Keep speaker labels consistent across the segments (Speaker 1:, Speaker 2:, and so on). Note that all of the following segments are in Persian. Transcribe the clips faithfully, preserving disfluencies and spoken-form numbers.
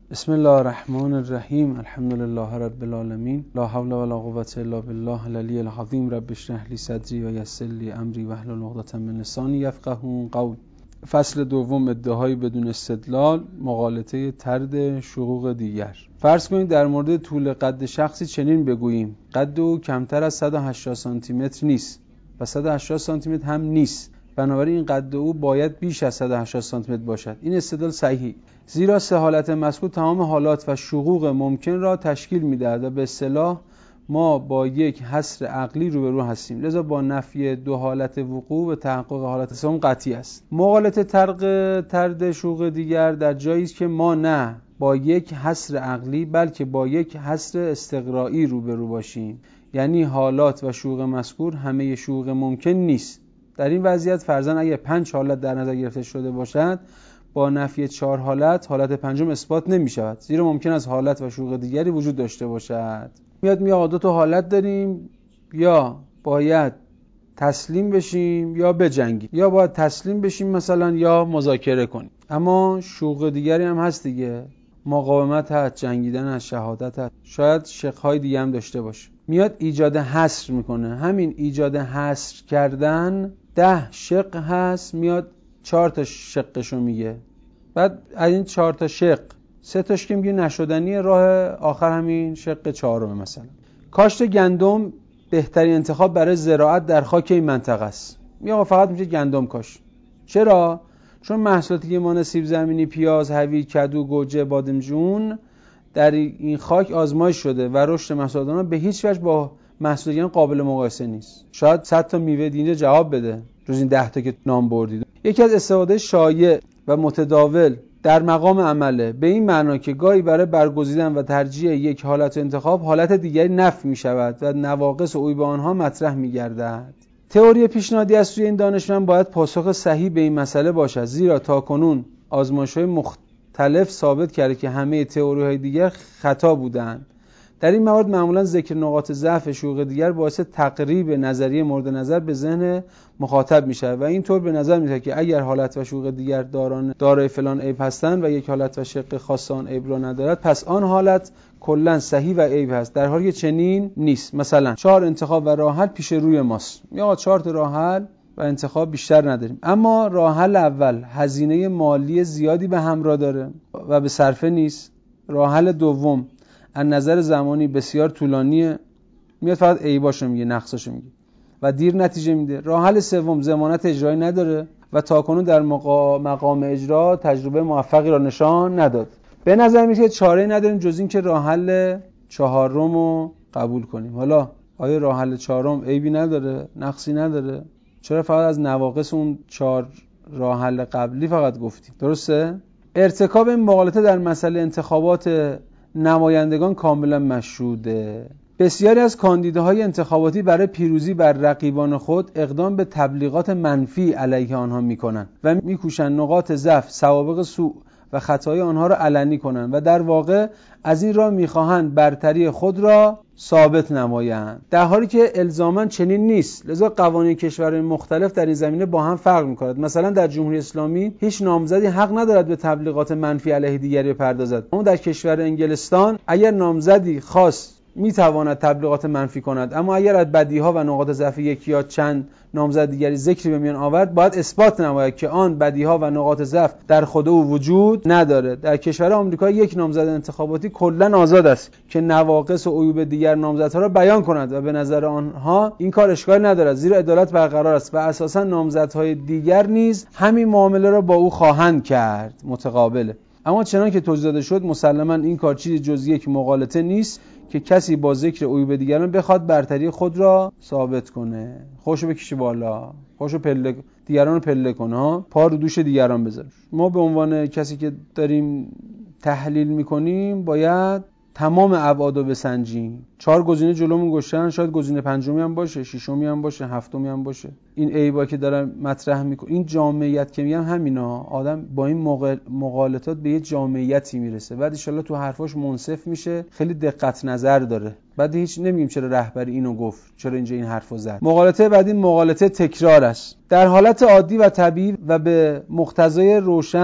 Speaker 1: بسم الله الرحمن الرحیم. الحمد لله رب العالمین. لا حول ولا قوة الا بالله العلی العظیم. رب اشرح لی صدری و یسر لی امری واحلل عقدة من لسانی یفقهوا قولی. فصل دوم، ادعاهای بدون استدلال، مغالطه طرد شقوق دیگر. فرض کنید در مورد طول قد شخصی چنین بگوییم: قد او کمتر از صد و هشتاد سانتی متر نیست و صد و هشتاد سانتی متر هم نیست، بنابراین این قد او باید بیش از صد و هشتاد سانتی متر باشد. این استدلال صحیح، زیرا سه حالت مذکور تمام حالات و شقوق ممکن را تشکیل می‌دهد و به اصطلاح ما با یک حصر عقلی روبرو هستیم، لذا با نفی دو حالت وقوع و تحقق حالت سوم قطعی است. مغالطه طرد طرد شقوق دیگر در جایی است که ما نه با یک حصر عقلی بلکه با یک حصر استقرایی روبرو باشیم، یعنی حالات و شقوق مذکور همه شقوق ممکن نیست. در این وضعیت فرضاً اگر پنج حالت در نظر گرفته شده باشد، با نفی چهار حالت حالت پنجم اثبات نمی شود، زیرا ممکن است حالت و شقوق دیگری وجود داشته باشد. میاد میاد دو تا حالت داریم، یا باید تسلیم بشیم یا بجنگیم، یا باید تسلیم بشیم مثلا یا مذاکره کنیم. اما شقوق دیگری هم هست دیگه، مقاومت هست، جنگیدن هست، شهادت هست، شاید شقهای دیگه هم داشته باشه. میاد ایجاد حصر میکنه. همین ایجاد حصر کردن ده شق هست، میاد چهار تا شقشو میگه. بعد از این چهار تا شق سه تاش که میگه نشدنی، راه آخر همین شق چهارم. مثلا کاشت گندم بهترین انتخاب برای زراعت در خاک این منطقه است. میگه فقط میشه گندم کاشت. چرا؟ چون محصولاتی که مانند سیب زمینی، پیاز، هویج، کدو، گوجه، بادمجون در این خاک آزمایش شده و رشد محصولات آنها به هیچ وجه با محصولات قابل مقایسه نیست. شاید صد تا میوه دیگه جواب بده جز این ده تا که نام بردید. یکی از استفاده شایع و متداول در مقام عمله، به این معنا که گاهی برای برگزیدن و ترجیح یک حالت انتخاب حالت دیگری نفی می شود و نواقص و عیوب آنها مطرح می گردد. تئوری پیشنهادی از سوی این دانشمند باید پاسخ صحیح به این مسئله باشد، زیرا تاکنون آزمایش‌های مختلف ثابت کرده که همه تئوری‌های دیگر خطا بودند. در این موارد معمولا ذکر نقاط ضعف شقوق دیگر باعث تقریب نظریه مورد نظر به ذهن مخاطب می شود و اینطور به نظر می رسد که اگر حالت و شقوق دیگر داران دارای فلان عیب هستند و یک حالت و شق خاص آن عیب را ندارد، پس آن حالت کلا صحیح و عیب هست، در حالی که چنین نیست. مثلا چهار انتخاب و راه حل پیش روی ماست، یا چهار تا راه حل و انتخاب بیشتر نداریم، اما راه حل اول هزینه مالی زیادی به همراه داره و به صرفه نیست. راه حل دوم از نظر زمانی بسیار طولانیه، میاد فقط عیباشو میگه، نقصاشو میگه و دیر نتیجه میده. راه حل سوم ضمانت اجرایی نداره و تاکنون در مقام اجرا تجربه موفقی را نشان نداد. به نظر میاد چاره‌ای نداریم جز این که راه حل چهارم رو قبول کنیم. حالا آیا راه حل چهارم عیبی نداره، نقصی نداره؟ چرا فقط از نواقص اون چهار راه حل قبلی فقط گفتیم؟ درسته؟ ارتکاب این مغالطه در مسئله انتخابات نمایندگان کاملا مشروطه. بسیاری از کاندیداهای انتخاباتی برای پیروزی بر رقیبان خود اقدام به تبلیغات منفی علیه آنها میکنند و میکوشند نقاط ضعف، سوابق سوء و خطای آنها را علنی کنند و در واقع از این راه میخواهند برتری خود را ثابت نمایند، در حالی که الزاماً چنین نیست. لذا قوانین کشورهای مختلف در این زمینه با هم فرق می‌کند. مثلا در جمهوری اسلامی هیچ نامزدی حق ندارد به تبلیغات منفی علیه دیگری بپردازد، اما در کشور انگلستان اگر نامزدی خاص میتواند تبلیغات منفی کند، اما اگر از بدیها و نقاط ضعف یکی یا چند نامزد دیگری ذکری به میان آورد، باید اثبات نماید که آن بدیها و نقاط ضعف در خود او وجود نداره. در کشور آمریکا یک نامزد انتخاباتی کلاً آزاد است که نواقص و عیوب دیگر نامزدها را بیان کند و به نظر آنها این کار اشکال ندارد، زیرا عدالت برقرار است و اساساً نامزدهای دیگر نیز همین معامله را با او خواهند کرد. متقابله. اما چنان که توضیح داده شد، مسلماً این کار چیزی جز یک مغالطه نیست که کسی با ذکر عیوب دیگران بخواد برتری خود را ثابت کنه. خوشو بکشه بالا، خوشو پله دیگران رو پله کنه، ها پا رو دوش دیگران بذار. ما به عنوان کسی که داریم تحلیل میکنیم باید تمام ابعاد رو بسنجیم. چهار گزینه جلومون گذاشتن، شاید گزینه پنجمی هم باشه، ششمی هم باشه، هفتمی هم باشه. این عیبا که دارم مطرح میکنم، این جامعیت که میگم همینا، آدم با این مغالطات به یه جامعیتی میرسه، بعد ان شاءالله تو حرفاش منصف میشه، خیلی دقت نظر داره. بعد هیچ نمیگیم چرا رهبری اینو گفت، چرا اینجا این حرفو زد. مغالطه بعدی مغالطه تکرار است. در حالت عادی و طبیعی و به مقتضای روشن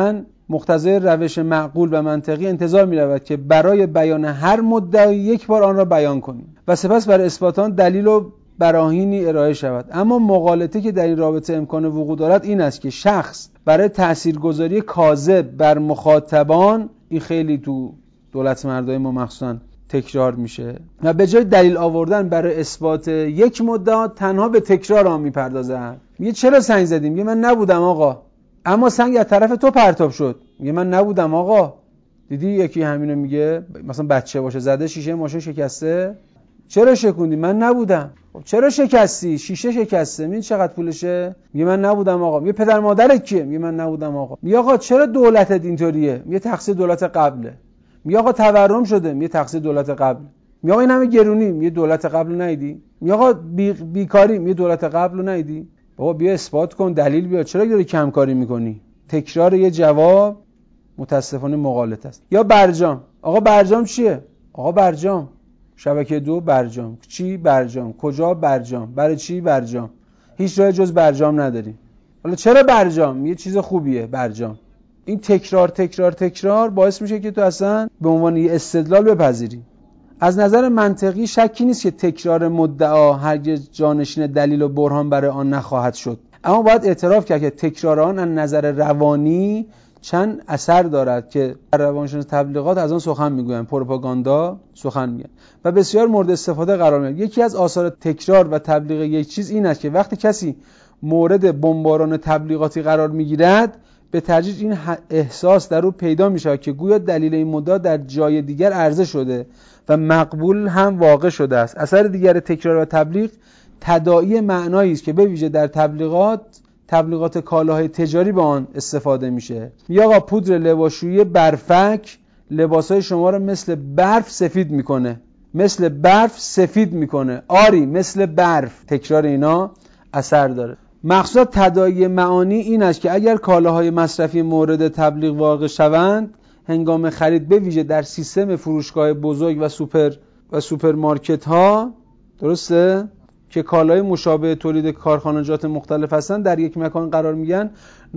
Speaker 1: مقتضای روش معقول و منطقی انتظار می‌رود که برای بیان هر مدعی یک بار آن را بیان کنیم و سپس بر اثبات آن دلیل و براهینی ارائه شود. اما مغالطه که در این رابطه امکان وقوع دارد این است که شخص برای تاثیرگذاری کاذب بر مخاطبان، این خیلی تو دولت مردای ما مخصوصا تکرار میشه، و به جای دلیل آوردن برای اثبات یک مدعا تنها به تکرار آن میپردازه. میگه چرا سنگ زدیم؟ میگه من نبودم آقا. اما سنگ از طرف تو پرتاب شد. میگه من نبودم آقا. دیدی یکی همینو میگه، مثلا بچه باشه زده شیشه ماشین شکسته، چرا شکوندی؟ من نبودم. خب چرا شکستی؟ شیشه شکسته. میگه چقدر پولشه؟ میگه من نبودم آقا. میگه پدر مادرت کیه؟ میگه من نبودم آقا. میگه آقا چرا دولتت اینطوریه؟ میگه تقصیر دولت قبله. میگه آقا تورم شده. میگه تقصیر دولت قبل. میگه آقا این همه گرونی. میگه دولت قبل ندیدی؟ میگه آقا بی... بیکاری. میگه دولت قبل ندیدی؟ بابا بیا اثبات کن، دلیل بیار، چرا داری کم کاری میکنی؟ تکرار یه جواب متاسفانه مغالطه است. یا برجام. آقا برجام چیه؟ آقا برجام شبکه دو برجام. چی برجام؟ کجا برجام؟ برای چی برجام؟ هیچ راه جز برجام نداری. حالا چرا برجام؟ یه چیز خوبیه برجام. این تکرار تکرار تکرار باعث میشه که تو اصلا به عنوان یه استدلال بپذیری. از نظر منطقی شکی نیست که تکرار مدعا هرگز جانشین دلیل و برهان برای آن نخواهد شد، اما باید اعتراف کرد که تکرار آن از نظر روانی چند اثر دارد که روانشناس تبلیغات از آن سخن میگویند، پروپاگاندا سخن میگن و بسیار مورد استفاده قرار میگیرد. یکی از آثار تکرار و تبلیغ یک چیز این است که وقتی کسی مورد بمباران تبلیغاتی قرار میگیرد به تدریج این احساس در او پیدا میشه که گویا دلیل این مدعا در جای دیگر عرضه شده و مقبول هم واقع شده است. اثر دیگر تکرار و تبلیغ تداعی معنایی است که به ویژه در تبلیغات تبلیغات کالاهای تجاری با آن استفاده میشه. یا آقا پودر لباسشویی برفک لباسای شما رو مثل برف سفید میکنه، مثل برف سفید میکنه. آری مثل برف. تکرار اینا اثر داره. مقصود تداعی معانی این است که اگر کالاهای مصرفی مورد تبلیغ واقع شوند، هنگام خرید به ویژه در سیستم فروشگاه بزرگ و سوپر و سوپرمارکت ها، درسته، که کالای مشابه تولید کارخانجات مختلف هستن، در یک مکان قرار میگن،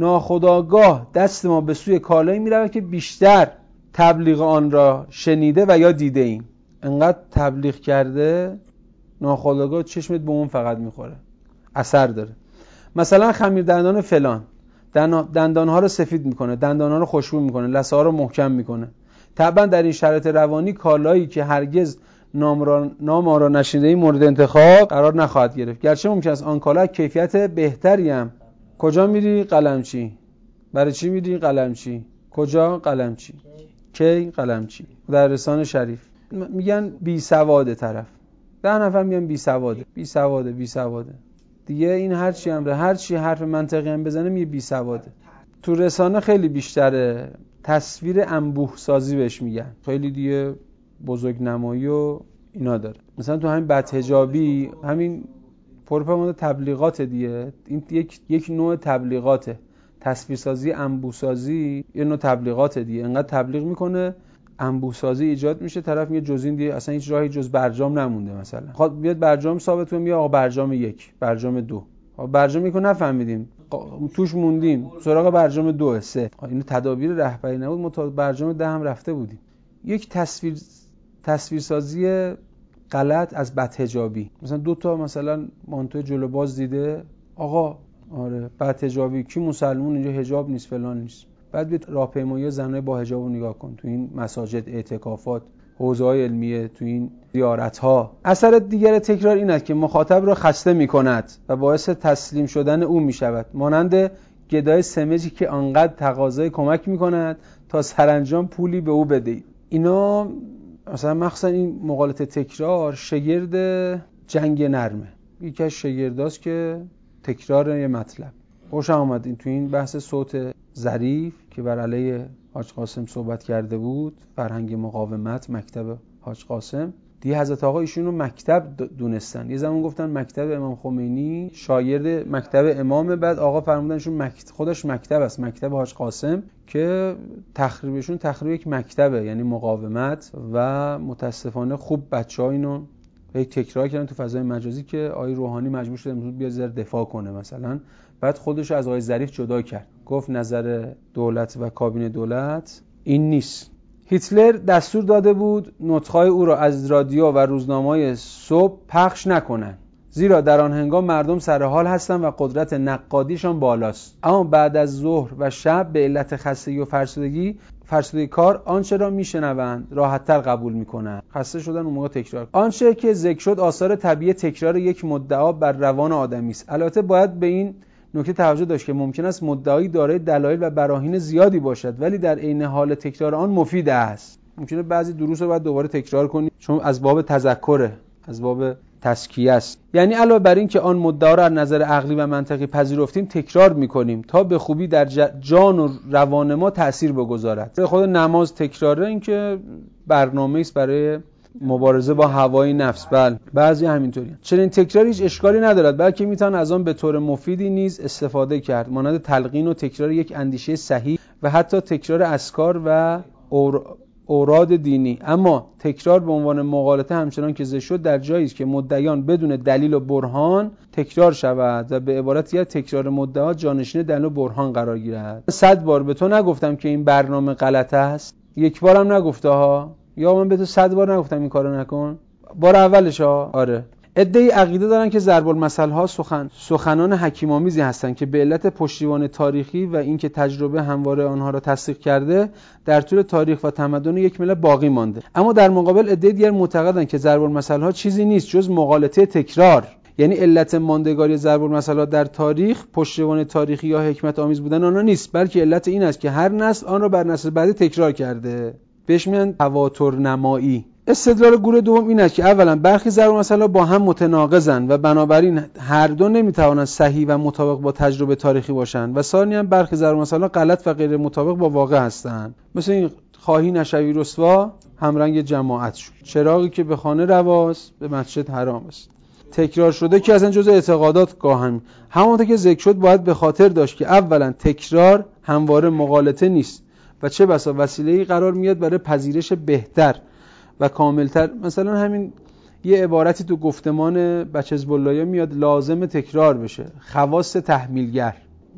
Speaker 1: ناخودآگاه دست ما به سوی کالایی میره که بیشتر تبلیغ آن را شنیده و یا دیده ایم. انقدر تبلیغ کرده ناخودآگاه چشمت به اون فقط میخوره، اثر داره. مثلا خمیر دندان فلان دندانها رو سفید میکنه، دندانها رو خوشبو میکنه، لثه ها رو محکم میکنه. طبعا در این شرایط روانی کالایی که هرگز نام را نام آن را نشنیده مورد انتخاب قرار نخواهد گرفت، گرچه ممکن است آن کالا کیفیت بهتری هم. کجا میری؟ قلمچی. برای چی میری؟ قلمچی. کجا؟ قلمچی. کی؟ قلمچی. در رسانه شریف میگن بی سواده طرف، ده نفر میگن بی سواده بی سواده بی سواده دیگه. این هر چی هم هر چی حرف منطقی هم بزنه میگه بی سواده. تو رسانه خیلی بیشتره، تصویر انبوه سازی بهش میگن، خیلی دیگه بزرگ نمایی و اینا داره. مثلا تو همین بدحجابی، همین پروپاگاندا تبلیغات دیگه، این یک یک نوع تبلیغاته. تصویرسازی انبوه سازی یه نوع تبلیغات دیگه. انقدر تبلیغ میکنه انبوه سازی ایجاد میشه، طرف میگه جز این دیگه اصلا هیچ راهی جز برجام نمونده. مثلا خب بیاد برجام ثابت کنه، میگه آقا برجام یک، برجام دو. آقا برجام یکو نفهمیدیم، توش موندیم، سراغ برجام دو، سه. اینو تدابیر رهبری نبود، ما تا برجام ده هم رفته بودیم. یک تصویر تصویرسازی غلط از بدحجابی. مثلا دو تا مثلا مانتو جلو باز دیده، آقا آره بدحجابی، کی مسلمون اینجا حجاب نیست فلان نیست. بعد بیاد راهپیمایی زنای با حجاب رو نگاه کن تو این مساجد، اعتکافات، حوزه‌های علمیه، تو این زیارت‌ها. اثر دیگر تکرار این است که مخاطب را خسته می‌کند و باعث تسلیم شدن او می‌شود، مانند گدای سمجی که آنقدر تقاضای کمک می‌کند تا سرانجام پولی به او بدهید. اینا مثلا مخصوصا این مغالطه تکرار شگرد جنگ نرمه. یکی از شگرداست که تکرار یه مطلب. خوش آمدین تو این بحث صوت ظریف که بر علیه حاج قاسم صحبت کرده بود، فرهنگ مقاومت، مکتب حاج قاسم. دیگه حضرت آقا ایشون رو مکتب دونستن. یه زمان گفتن مکتب امام خمینی شاگرد مکتب امامه، بعد آقا فرمودنشون مکتب خودش مکتب است، مکتب حاج قاسم، که تخریبشون تخریب یک مکتبه، یعنی مقاومت. و متاسفانه خوب بچه‌ها اینو یک تکرار کردن تو فضای مجازی که آقای روحانی مجبور شد امروز بیاد زیر دفاع کنه مثلا، بعد خودش از آقای ظریف جدا کرد. گفت نظر دولت و کابینه دولت این نیست. هیتلر دستور داده بود نطق‌های او را از رادیو و روزنامه‌های صبح پخش نکنند، زیرا در آن هنگام مردم سر حال هستند و قدرت نقادیشان بالاست. اما بعد از ظهر و شب به علت خستگی و فرسودگی فرسودگی کار آنچه را میشنوند راحت‌تر قبول می‌کنند. خسته شدن اون موقع تکرار. آنچه که ذکر شد آثار طبیعی تکرار یک مدعا بر روان آدمی است. البته باید به این نکته توجه داشت که ممکن است مدعایی دارای دلایل و براهین زیادی باشد، ولی در عین حال تکرار آن مفید است. ممکنه بعضی دروس رو باید دوباره تکرار کنی چون از باب تذکره، از باب تزکیه است. یعنی علاوه بر این که آن مدعا را از نظر عقلی و منطقی پذیرفتیم، تکرار می‌کنیم تا به خوبی در جان و روان ما تأثیر بگذارد. خود نماز تکراره، این که برنامه‌ای است برای مبارزه با هوای نفس. بله، بعضی همینطوری. چنین تکراری هیچ اشکالی ندارد، بلکه میتوان از آن به طور مفیدی نیز استفاده کرد، مانند تلقین و تکرار یک اندیشه صحیح و حتی تکرار اذکار و اور... اوراد دینی. اما تکرار به عنوان مغالطه همچنان که ذکر شد در جایی است که مدعیان بدون دلیل و برهان تکرار شود و به عبارت دیگر تکرار مدعا جانشین دلیل و برهان قرار گیرد. صد بار به تو نگفتم که این برنامه غلط است؟ یک بارم نگفته ها؟ یا من به تو صد بار نگفتم این کارو نکن؟ بار اولش ها؟ آره. عده‌ای عقیده دارن که ضرب المثل ها سخن سخنان حکیم‌آمیزی هستند که به علت پشتیبان تاریخی و اینکه تجربه همواره آنها را تصدیق کرده در طول تاریخ و تمدن یک ملت باقی مانده. اما در مقابل عده دیگر معتقدند که ضرب المثل ها چیزی نیست جز مغالطه تکرار. یعنی علت ماندگاری ضرب المثل ها در تاریخ پشتیبان تاریخی یا حکمت آمیز بودن آنها نیست، بلکه علت این است که هر نسل آن را بر نسل بعدی تکرار کرده. بهش میگن تواتر نمایی. استدلال گروه دوم این است که اولا برخی ضرب المثل با هم متناقضند و بنابراین هر دو نمیتوانند صحیح و مطابق با تجربه تاریخی باشند، و ثانیاً برخی ضرب المثل غلط و غیر مطابق با واقع هستند. مثل این خواهی نشوی رسوا همرنگ جماعت شد، چراغی که به خانه رواست به مسجد حرام است. تکرار شده که اصلا جزء اعتقادات گاهم. همونطور که ذکر شد باید به خاطر داشت که اولا تکرار همواره مغالطه نیست و چه بسا وسیله‌ای قرار میاد برای پذیرش بهتر و کاملتر. مثلا همین یه عبارتی تو گفتمان بچه حزب الله‌ها میاد لازم تکرار بشه، خواص تحمیلگر،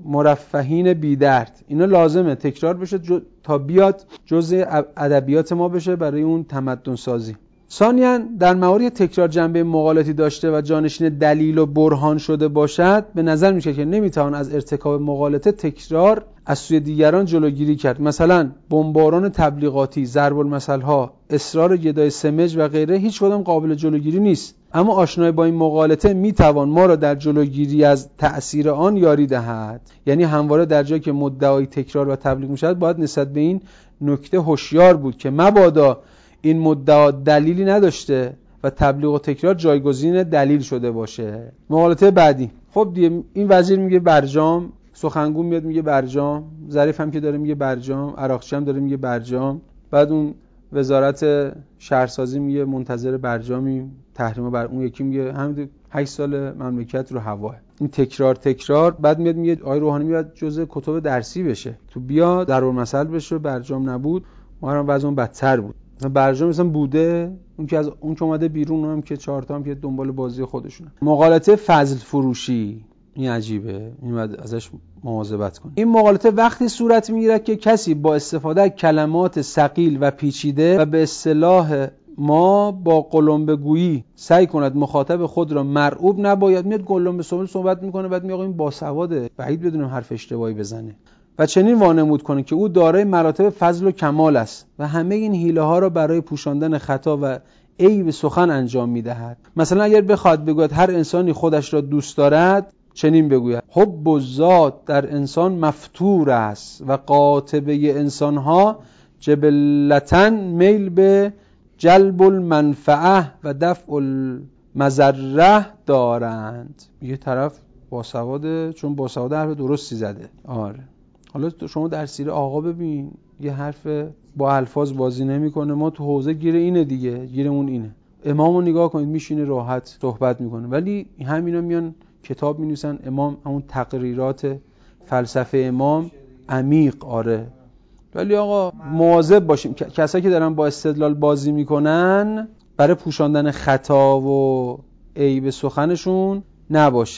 Speaker 1: مرفهین بی‌درد، اینا لازمه تکرار بشه تا بیاد جزء ادبیات ما بشه برای اون تمدن سازی. ثانیاً در مواردی تکرار جنبه مغالطی داشته و جانشین دلیل و برهان شده باشد، به نظر میشه که نمیتوان از ارتکاب مغالطه تکرار از سوی دیگران جلوگیری کرد. مثلا بمباران تبلیغاتی، ضرب المثل ها، اصرار گدای سمج و غیره هیچ کدام قابل جلوگیری نیست. اما آشنایی با این مغالطه میتوان ما را در جلوگیری از تأثیر آن یاری دهد. یعنی همواره در جایی که مدعای تکرار و تبلیغ میشد باید نسبت به این نکته هوشیار بود که مبادا این مدعا دلیلی نداشته و تبلیغ و تکرار جایگزین دلیل شده باشه. مغالطه بعدی. خب دیگه این وزیر میگه برجام، سخنگو میاد میگه برجام، ظریف هم که داره میگه برجام، عراقچی هم داره میگه برجام، بعد اون وزارت شهرسازی میگه منتظر برجامیم، تحریم بر اون یکی میگه همین هشت سال مملکت رو هواه. این تکرار تکرار بعد میاد میگه آقای روحانی میاد جزء کتب درسی بشه، تو بیا ضرب المثل بشه، برجام نبود ما هم وضعمون بدتر بود. برجام مثلا بوده، اون که از اون که اومده بیرون، اونم که چهار تا هم که دنبال بازی خودشونه. مغالطه فضل فروشی، این عجیبه، این باید ازش مواظبت کنیم. این مغالطه وقتی صورت میگیره که کسی با استفاده از کلمات ثقیل و پیچیده و به اصطلاح ما با قلمبه گویی سعی کند مخاطب خود را مرعوب نباید. میاد قلمبه سوال صحبت میکنه، بعد میگه این باسواده، بعید بدونم حرف اشتباهی بزنه، و چنین وانمود کنه که او دارای مراتب فضل و کمال است و همه این حیله ها را برای پوشاندن خطا و عیب سخن انجام میدهد. مثلا اگر بخواد بگوید هر انسانی خودش را دوست دارد، چنین بگوید حب الذات در انسان مفتور است و قاطبه انسانها جبلتاً میل به جلب المنفعه و دفع المضره دارند. یه طرف باسواده، چون باسواده حرف درستی زده. آره حالا شما در سیر آقا ببین یه حرف با الفاظ بازی نمیکنه، ما تو حوزه گیر اینه دیگه، گیرمون اینه. امامو نگاه کنید میشینه راحت صحبت میکنه، ولی همینا میان کتاب مینویسن. امام همون تقریرات فلسفه امام عمیق، آره، ولی آقا مواظب باشیم کسایی که دارن با استدلال بازی میکنن برای پوشاندن خطا و عیب سخنشون نباشه.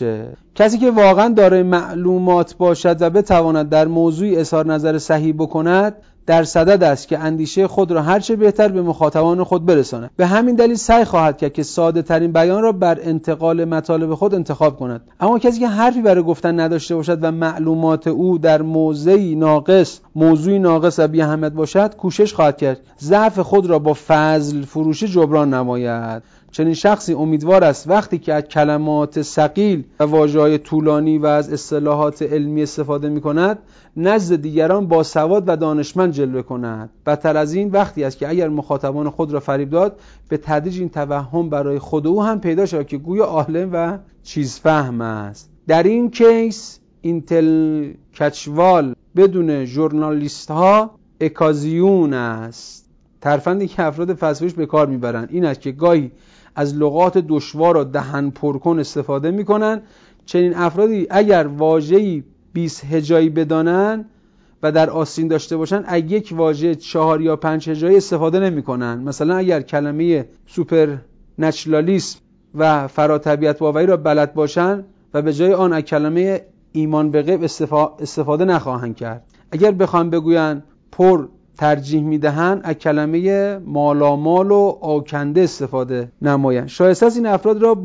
Speaker 1: کسی که واقعا دارای معلومات باشد و بتواند در موضوعی اظهار نظر صحیح بکند در صدد است که اندیشه خود را هرچه بهتر به مخاطبان خود برساند. به همین دلیل سعی خواهد کرد که ساده ترین بیان را بر انتقال مطالب خود انتخاب کند. اما کسی که حرفی برای گفتن نداشته باشد و معلومات او در موضعی ناقص موضوعی ناقص و بی اهمیت باشد کوشش خواهد کرد ضعف خود را با فضل فروشی جبران نماید. چنین شخصی امیدوار است وقتی که از کلمات ثقیل و واژه‌های طولانی و از اصطلاحات علمی استفاده می‌کند نزد دیگران با سواد و دانشمند جلوه کند. بدتر از این وقتی است که اگر مخاطبان خود را فریب داد به تدریج این توهم برای خود او هم پیدا شود که گویا عالم و چیزفهم است. در این کیس اینتل کچوال بدون ژورنالیست ها اکازیون است. ترفندی که افراد فضفروش به کار میبرند این است که گاهی از لغات دشوار و دهن پرکن استفاده میکنن. چنین افرادی اگر واژه‌ای بیست هجایی بدانن و در آستین داشته باشن از یک واژه چهار یا پنج هجایی استفاده نمیکنن. مثلا اگر کلمه سوپر نچرالیسم و فراتبیعت باوری را بلد باشن و به جای آن از کلمه ایمان به غیب استفاده نخواهند کرد. اگر بخوان بگوین پر ترجیح میدهند از کلمه مالامال و آکنده استفاده نمایند. شایسته است این افراد را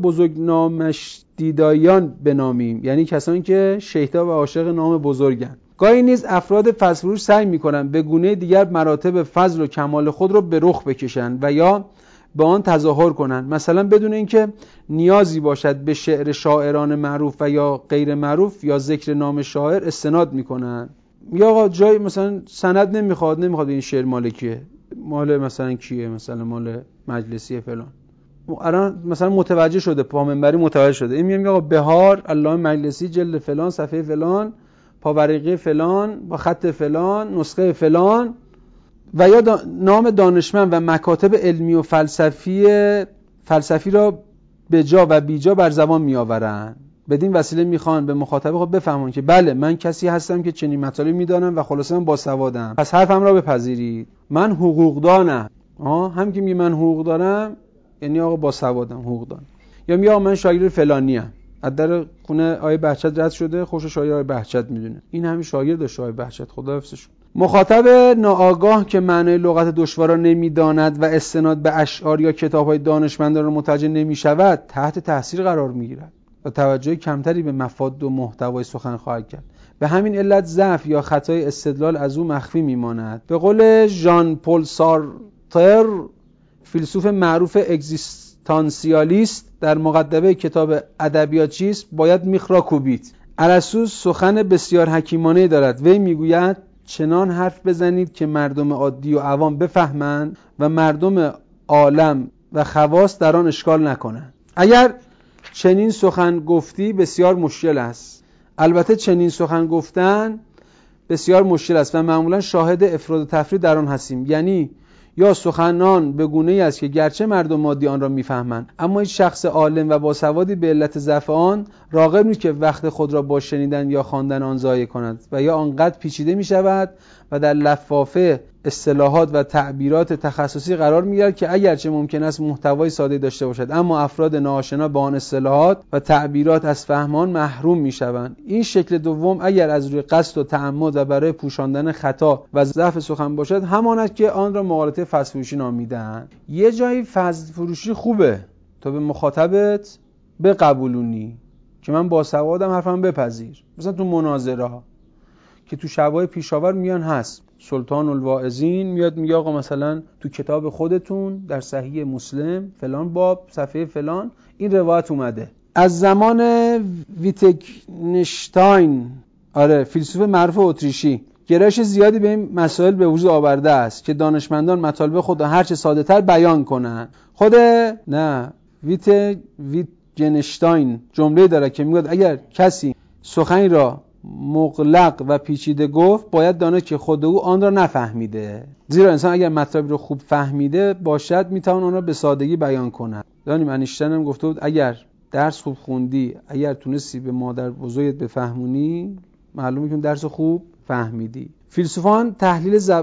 Speaker 1: بزرگنامشدیدایان بنامیم، یعنی کسانی که شیطان و عاشق نام بزرگند. گاهی نیز افراد فضفروش سعی میکنند به گونه دیگر مراتب فضل و کمال خود را به رخ بکشند و یا به آن تظاهر کنند، مثلا بدون اینکه نیازی باشد به شعر شاعران معروف و یا غیر معروف یا ذکر نام شاعر استناد میکنند. یا آقا جای مثلا سند نمیخواد نمیخواد این شعر مال کیه، مال مثلا کیه، مثلا مال مجلسی فلان. الان مثلا متوجه شده، پامنبری متوجه شده، این میگه آقا بهار علامه مجلسی جلد فلان صفحه فلان پاورقی فلان با خط فلان نسخه فلان و یا دا نام دانشمند و مکاتب علمی و فلسفی فلسفی را به جا و بیجا بر زبان می آورند. بدین وسیله میخوان به مخاطب خود بفهمون که بله من کسی هستم که چنین مطالبی میدانم و خلاصه من باسوادم، پس حرفم را بپذیرید. من حقوقدانم. آه هم که میگه من حقوق دارم یعنی آقا باسوادم، حقوقدان. یا میگه من شاگرد فلانی ام، از در خونه آیه بهجت رد شده، خوش شاگرد آیه بهجت میدونه، این همین شاگرد داشت آیه بهجت، خدا حفظش. مخاطب ناآگاه که معنی لغت دشوار را نمیداند و استناد به اشعار یا کتاب‌های دانشمندان را متوجه نمیشود تحت تاثیر قرار میگیرد و توجه کمتری به مفاد و محتوای سخن خواهد کرد. به همین علت ضعف یا خطای استدلال از او مخفی میماند. به قول ژان پل سارتر فیلسوف معروف اگزیستانسیالیست در مقدمه کتاب ادبیات چیست باید میخ را کوبید. ارسطو سخن بسیار حکیمانه دارد. وی میگوید چنان حرف بزنید که مردم عادی و عوام بفهمند و مردم عالم و خواص در آن اشکال نکنند. اگر چنین سخن گفتی بسیار مشکل است. البته چنین سخن گفتن بسیار مشکل است و معمولا شاهد افراد و تفرید در آن هستیم. یعنی یا سخنان به گونه‌ای است که گرچه مردم عادی آن را میفهمند اما هیچ شخص عالم و باسوادی به علت ضعف آن راغب نیست که وقت خود را با شنیدن یا خواندن آن ضایع کند و یا آنقدر پیچیده می شود و در لفافه اصطلاحات و تعبیرات تخصصی قرار می‌گیرد که اگرچه ممکن است محتوای ساده داشته باشد اما افراد ناآشنا با آن اصطلاحات و تعبیرات از فهم آن محروم می‌شوند. این شکل دوم اگر از روی قصد و تعمد و برای پوشاندن خطا و ضعف سخن باشد همان است که آن را مغالطه فضفروشی نامیده‌اند. یه جایی فضفروشی خوبه تا به مخاطبت بقبولونی که من باسوادم، حرفم بپذیر. مثلا تو مناظره ها که تو شبای پیشاور میان هست، سلطان الواعظین میاد میگه آقا مثلا تو کتاب خودتون در صحیح مسلم فلان باب صفحه فلان این روایت اومده. از زمان ویتگنشتاین، آره فیلسوف معروف اتریشی، گرایش زیادی به این مسائل به وجود آورده است که دانشمندان مطالب خود را هر چه ساده‌تر بیان کنند. خود نه ویت ویتگنشتاین جمله داره که میگه اگر کسی سخنی را مغلق و پیچیده گفت باید داند که خود او آن را نفهمیده، زیرا انسان اگر مطلب را خوب فهمیده باشد میتوان آن را به سادگی بیان کند. دانیم انیشتین هم گفته بود اگر درس خوب خوندی، اگر تونستی به مادر بزرگت بفهمونی، معلومه که درس خوب فهمیدی. فیلسوفان تحلیل زب...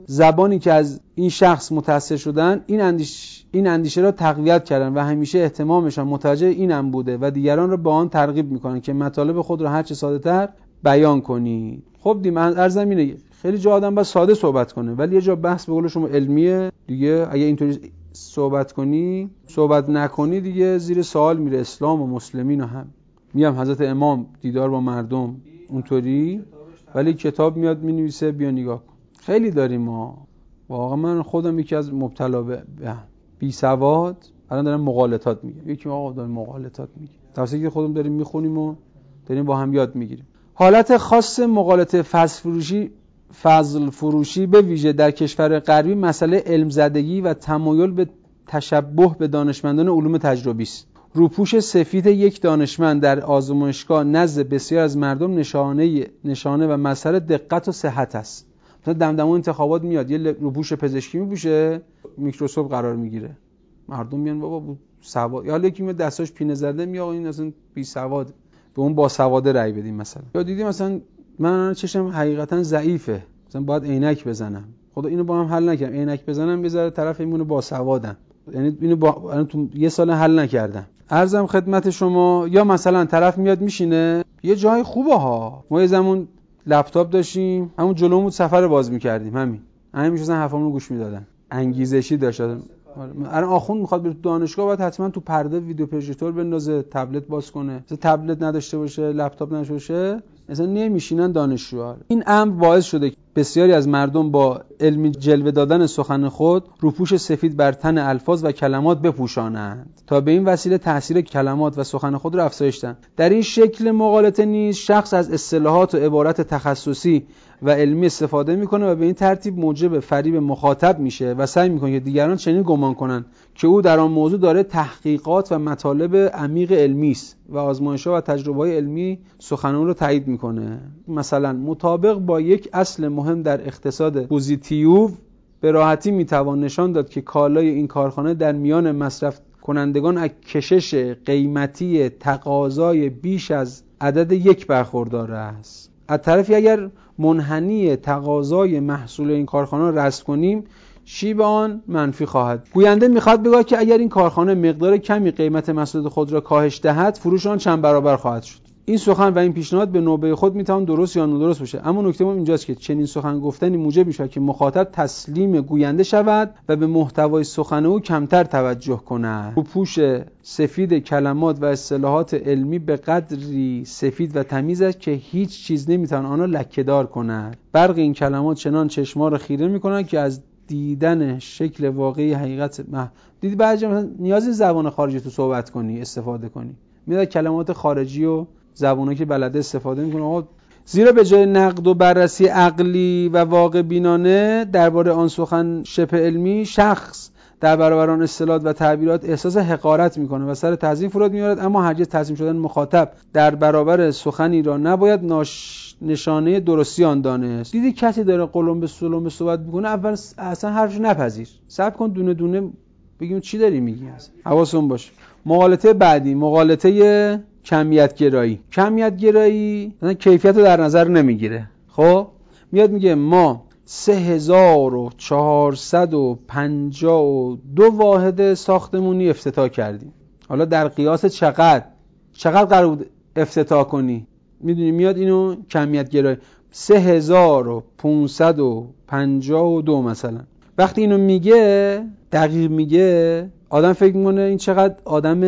Speaker 1: زبانی که از این شخص متأثر شدن این اندیش این اندیشه را تقویت کردن و همیشه اهتمامشان متوجه اینم بوده و دیگران را به آن ترغیب میکنن که مطالب خود را هر چه ساده‌تر بیان کنی. خب دی من عرضم اینه خیلی جا آدم باید ساده صحبت کنه، ولی یه جا بحث به قول شما علمیه دیگه، اگه اینطوری صحبت کنی صحبت نکنی دیگه زیر سوال میره اسلام و مسلمین و هم. میگم حضرت امام دیدار با مردم اونطوری، ولی کتاب میاد مینویسه بیا نگاه کن. خیلی داریم ما واقعا. من خودم یکی از مبتلا به بی سواد الان دارم مغالطات میگم، یکی آقا داریم مغالطات میگه، درسته که خودمون داریم میخونیم و داریم با هم یاد میگیریم. حالت خاص مغالطه فضل فروشی فضل فروشی به ویژه در کشور غربی مسئله علم زدگی و تمایل به تشبه به دانشمندان علوم تجربی است. روپوش سفید یک دانشمند در آزمایشگاه نزد بسیار از مردم نشانه نشانه و مظهر دقت و صحت است. مثلا دمدمون انتخابات میاد یه روپوش پزشکی میپوشه میکروسکوپ قرار میگیره، مردم میان بابا سواد، یا یکی میاد دستاش پینه زده میاد این اصلا بی سواد، به اون با سواده رأی بدیم مثلا. یا دیدی مثلا من چشم حقیقتا ضعیفه مثلا باید عینک بزنم، خدا اینو با هم حل نکردم، عینک بزنم بذاره طرف میمونه با سوادم، یعنی اینو با الان تو یه سال حل نکردم. عرضم خدمت شما. یا مثلا طرف میاد میشینه یه جای خوبه ها، ما یه زمان لپتاپ داشتیم همون جلومون سفر باز میکردیم، همین همین میشستن حرفامون رو گوش میدادن، انگیزشی داشت. الان آخوند میخواد بره دانشگاه باید حتما تو پرده ویدیو پروژکتور بندازه، تبلت باز کنه، مثلا تبلت نداشته باشه لپتاپ نداشته باشه مثلا نمیشینن دانشجوها. این امر باعث شده که بسیاری از مردم با علمی جلوه دادن سخن خود روپوش سفید بر تن الفاظ و کلمات بپوشانند تا به این وسیله تاثیر کلمات و سخن خود را افزایش دهند. در این شکل مغالطه نیز شخص از اصطلاحات و عبارات تخصصی و علمی استفاده میکنه و به این ترتیب موجب فریب مخاطب میشه و سعی میکنه که دیگران چنین گمان کنند که او در آن موضوع داره تحقیقات و مطالب عمیق علمی است و آزمایش‌ها و تجربه‌های علمی سخنان رو تایید میکنه. مثلا مطابق با یک اصل مهم در اقتصاد پوزیتیو به راحتی میتوان نشان داد که کالای این کارخانه در میان مصرف کنندگان از کشش قیمتی تقاضای بیش از عدد یک برخوردار است. از طرفی اگر منحنی تقاضای محصول این کارخانه رصد کنیم شیب آن منفی خواهد. گوینده میخواد بگه که اگر این کارخانه مقدار کمی قیمت محصولات خود را کاهش دهد فروش آن چند برابر خواهد شد. این سخن و این پیشنهاد به نوبه خود میتوان درست یا نادرست باشه، اما نکته مهم اینجاست که چنین سخن گفتنی موجب میشه که مخاطب تسلیم گوینده شود و به محتوای سخن او کمتر توجه کند. روپوش سفید کلمات و اصطلاحات علمی به قدری سفید و تمیز است که هیچ چیز نمیتوان آن را لکه‌دار کند. برق این کلمات چنان چشما را خیره میکنند که از دیدن شکل واقعی حقیقت مح... دیدی بعضی مثلا نیازی زبان خارجی تو صحبت کنی استفاده کنی میاد کلمات خارجی و زبانه که بلده استفاده میکنه آقا، زیرا به جای نقد و بررسی عقلی و واقع بینانه درباره آن سخن شبه علمی شخص در برابر آن اصطلاحات و تعبیرات احساس حقارت میکنه و سر تعظیم فرود میارد، اما هرگز تعظیم شدن مخاطب در برابر سخنی را نباید ناش... نشانه درستی آن دانست. دیدی کسی داره قلم به سلم به صحبت میکنه اول اصلا حرفش نپذیر، صبر کن دونه دونه بگیم چی داری میگی. حواستون باشه. مغالطه بعدی مغالطه کمیت گرایی. کمیت گرایی مثلا کیفیت رو در نظر نمیگیره. خب میاد میگه ما سه هزار و چهارصد و پنجاه و دو واحد ساختمونی افتتاح کردیم. حالا در قیاس چقدر چقدر قرار بود افتتاح کنی؟ میدونی میاد اینو کمیت گرایی سه هزار و پانصد و پنجاه و دو مثلا. وقتی اینو میگه دقیق میگه آدم فکر میکنه این چقدر آدم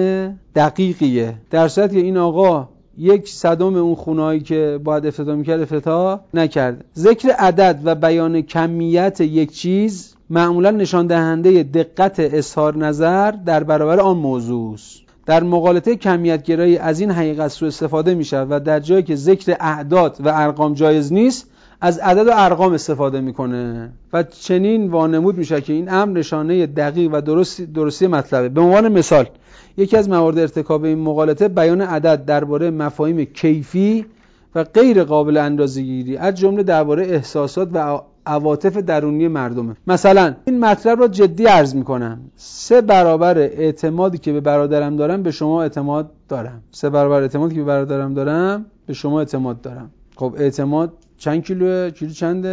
Speaker 1: دقیقیه، در صورتی که این آقا یک صدم اون خونهایی که باید افتتاح میکرد افتتاح نکرد. ذکر عدد و بیان کمیت یک چیز معمولا نشان دهنده دقت اظهار نظر در برابر آن موضوع است. در مغالطه کمیت گرایی از این حقیقت سوء استفاده میشه و در جایی که ذکر اعداد و ارقام جایز نیست از عدد و ارقام استفاده میکنه و چنین وانمود میشه که این امر نشانه دقیق و درستی درستی مطلبه. به عنوان مثال یکی از موارد ارتکاب این مغالطه بیان عدد درباره مفاهیم کیفی و غیر قابل اندازه‌گیری از جمله درباره احساسات و عواطف درونی مردمه. مثلا این مطلب را جدی عرض میکنم، سه برابر اعتمادی که به برادرم دارم به شما اعتماد دارم. سه برابر اعتمادی که به برادرم دارم به شما اعتماد دارم. خب اعتماد چند کیلوه؟ کیلو چنده؟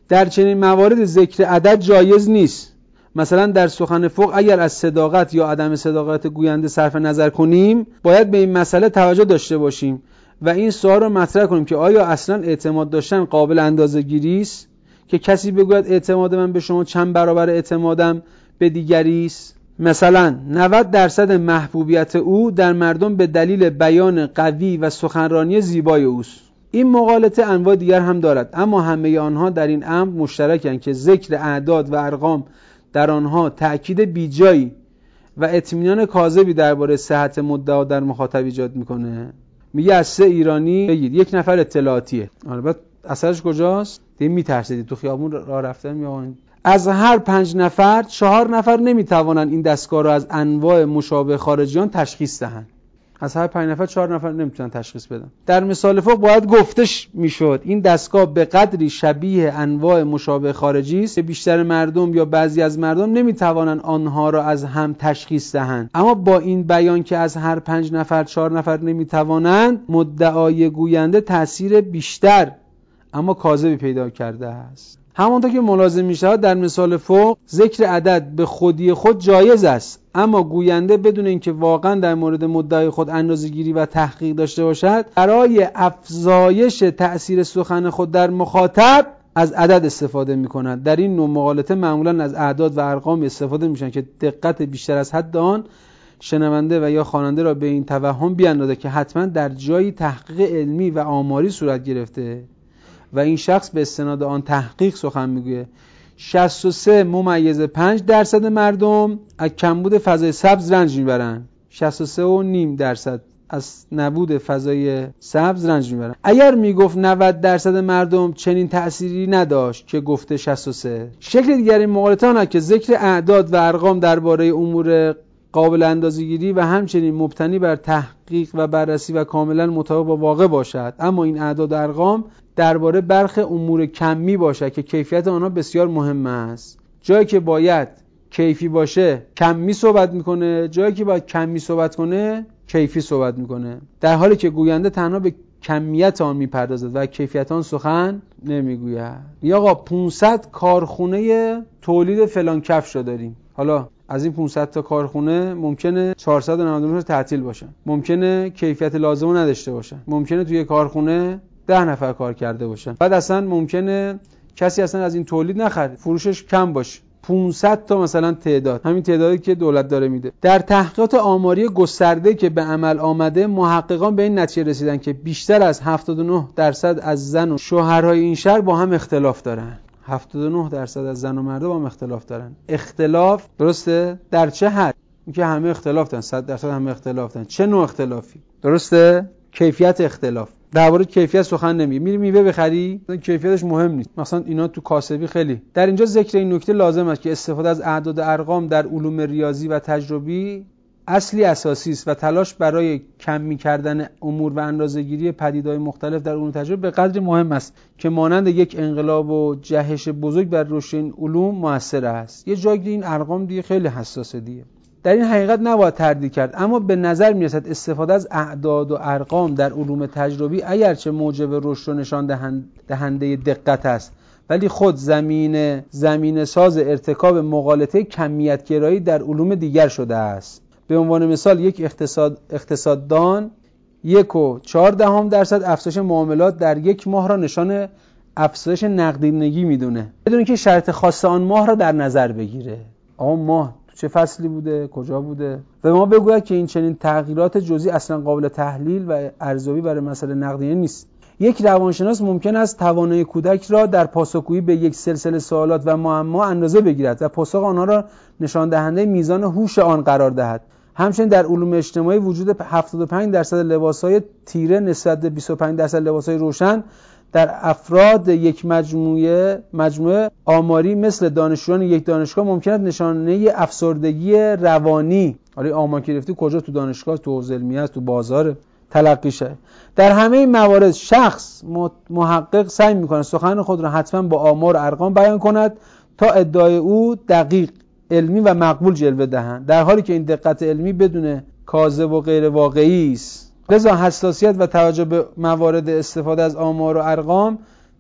Speaker 1: در چنین موارد ذکر عدد جایز نیست. مثلا در سخن فوق اگر از صداقت یا عدم صداقت گوینده صرف نظر کنیم، باید به این مسئله توجه داشته باشیم و این سوال رو مطرح کنیم که آیا اصلا اعتماد داشتن قابل اندازه‌گیری است که کسی بگوید اعتماد من به شما چند برابر اعتمادم به دیگری است؟ مثلا نود درصد محبوبیت او در مردم به دلیل بیان قوی و سخنرانی زیبای اوست. این مغالطه انواع دیگر هم دارد، اما همه آنها در این امر مشترکند که ذکر اعداد و ارقام در آنها تأکید بیجایی و اطمینان کاذبی درباره صحت مدعا در مخاطب ایجاد میکنه. میگه از سه ایرانی بگید یک نفر اطلاعاتیه. البته اثرش کجاست؟ دیگه میترسیدید تو خیابون راه رفتن میآوند. از هر پنج نفر چهار نفر نمیتوانند این دستگاه را از انواع مشابه خارجیان تشخیص دهند. از هر پنج نفر چهار نفر نمیتونن تشخیص بدن. در مثال فوق باید گفتش میشد این دستگاه به قدری شبیه انواع مشابه خارجی است که بیشتر مردم یا بعضی از مردم نمیتوانند آنها را از هم تشخیص دهند. اما با این بیان که از هر پنج نفر چهار نفر نمیتوانند، مدعای گوینده تأثیر بیشتر اما کاذبی پیدا کرده است. همانطور که ملازم میشود در مثال فوق ذکر عدد به خودی خود جایز است، اما گوینده بدون اینکه واقعا در مورد مدعای خود اندازه‌گیری و تحقیق داشته باشد، برای افزایش تأثیر سخن خود در مخاطب از عدد استفاده می‌کند. در این نوع مغالطه معمولا از اعداد و ارقام استفاده میشن که دقت بیشتر از حد آن شنونده و یا خواننده را به این توهم بیاندازد که حتما در جایی تحقیق علمی و آماری صورت گرفته و این شخص به استناد آن تحقیق سخن میگوید. شصت و سه ممیز پنج درصد مردم از کمبود فضای سبز رنج میبرند. شصت و سه و نیم درصد از نبود فضای سبز رنج میبرند. اگر میگفت نود درصد مردم چنین تأثیری نداشت که گفته شصت و سه. شکل دیگر این مغالطه آن است که ذکر اعداد و ارقام درباره امور قابل اندازه‌گیری و همچنین مبتنی بر تحقیق و بررسی و کاملا مطابق با واقع باشد، اما این اعداد و ارقام درباره برخی امور کمی باشد که کیفیت آنها بسیار مهم است. جایی که باید کیفی باشه کمی صحبت میکنه، جایی که باید کمی صحبت کنه کیفی صحبت میکنه، در حالی که گوینده تنها به کمیت آن میپردازد و کیفیت آن سخن نمیگوید. یا آقا پانصد کارخونه تولید فلان کفش رو داریم، حالا از این پانصد تا کارخونه ممکنه چهارصد و نود و نه تعطیل باشن، ممکنه کیفیت لازم رو نداشته باشن، ممکنه توی کارخونه ده نفر کار کرده باشن، بعد اصلا ممکنه کسی اصلا از این تولید نخره، فروشش کم باشه. پانصد تا مثلا تعداد، همین تعدادی که دولت داره میده. در تحقیقات آماری گسترده که به عمل آمده، محققان به این نتیجه رسیدن که بیشتر از هفتاد و نه درصد از زن و شوهرهای این شهر با هم اختلاف دارن. هفتاد و نه درصد از زن و مرد با هم اختلاف دارن. اختلاف درسته؟ در چه حد؟ اینکه همه اختلاف دارن، صد درصد همه اختلاف دارن. چه نوع اختلافی؟ درسته؟ کیفیت اختلاف. درباره کیفیت سخن نمیگه. میری میوه بخری، کیفیتش مهم نیست. مثلا اینا تو کاسبی خیلی. در اینجا ذکر این نکته لازم است که استفاده از اعداد و ارقام در علوم ریاضی و تجربی اصلی اساسی است و تلاش برای کمی کردن امور و اندازه‌گیری پدیده‌های مختلف در علوم تجربی به قدری مهم است که مانند یک انقلاب و جهش بزرگ بر رشد این علوم موثر است. یه جایی این ارقام دیگه خیلی حساسه دیگه. در این حقیقت نباید تردید کرد، اما به نظر میرسد استفاده از اعداد و ارقام در علوم تجربی اگرچه موجب رشد و نشان دهنده دقت است، ولی خود زمین زمین ساز ارتکاب مغالطه کمیت گرایی در علوم دیگر شده است. به عنوان مثال یک اقتصاد اقتصاددان یک و چهار دهم درصد افزایش معاملات در یک ماه را نشان افزایش نقدینگی میدونه، بدون اینکه شرط خاص آن ماه را در نظر بگیره. آن ماه چه فصلی بوده، کجا بوده، و ما بگوید که این چنین تغییرات جزئی اصلا قابل تحلیل و ارزیابی برای مسئله نقدینگی نیست. یک روانشناس ممکن است توانایی کودک را در پاسخگویی به یک سلسله سوالات و معما اندازه بگیرد و پاسخ آنها را نشان دهنده میزان هوش آن قرار دهد. همچنین در علوم اجتماعی وجود هفتاد و پنج درصد لباس‌های تیره نسبت به بیست و پنج درصد لباس‌های روشن در افراد یک مجموعه مجموعه آماری مثل دانشجویان یک دانشگاه ممکن است نشانه افسردگی روانی، آره آمار گرفتی کجا؟ تو دانشگاه، تو حوزه علمیه است، تو بازار تلقی شه. در همه این موارد شخص محقق سعی می‌کند سخن خود را حتما با آمار و ارقام بیان کند تا ادعای او دقیق، علمی و مقبول جلوه دهند، در حالی که این دقت علمی بدون کاذب و غیر واقعی است. لذا حساسیت و توجه به موارد استفاده از آمار و ارقام